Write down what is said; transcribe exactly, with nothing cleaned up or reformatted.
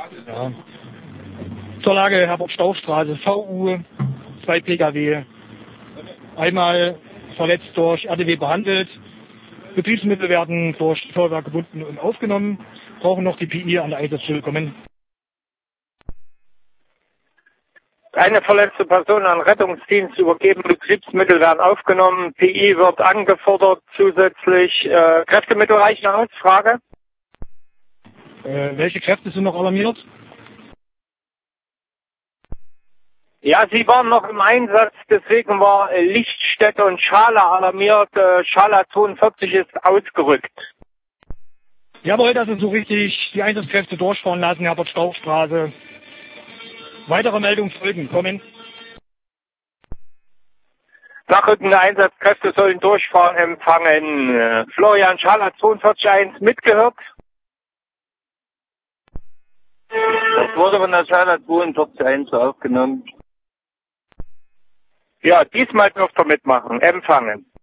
Ja. Zur Lage Herbert-Stauff-Straße, V U, zwei Pkw, einmal verletzt durch R D W behandelt, Betriebsmittel werden durch Feuerwehr gebunden und aufgenommen, brauchen noch die P I an der Einsatzstelle kommen. Eine verletzte Person an Rettungsdienst übergeben, Betriebsmittel werden aufgenommen, P I wird angefordert, zusätzlich äh, Kräftemittel reichen aus, Frage? Äh, welche Kräfte sind noch alarmiert? Ja, Sie waren noch im Einsatz, deswegen war äh, Lichtstätte und Schala alarmiert, äh, Schala zweiundvierzig ist ausgerückt. Jawohl, das ist so richtig, die Einsatzkräfte durchfahren lassen, Herbert-Stauff-Straße. Weitere Meldungen folgen, kommen. Nachrückende Einsatzkräfte sollen durchfahren, empfangen. Äh, Florian Schala zweiundvierzig eins mitgehört. Das wurde von der Schala zweiundvierzig eins aufgenommen. Ja, diesmal dürft ihr mitmachen, empfangen.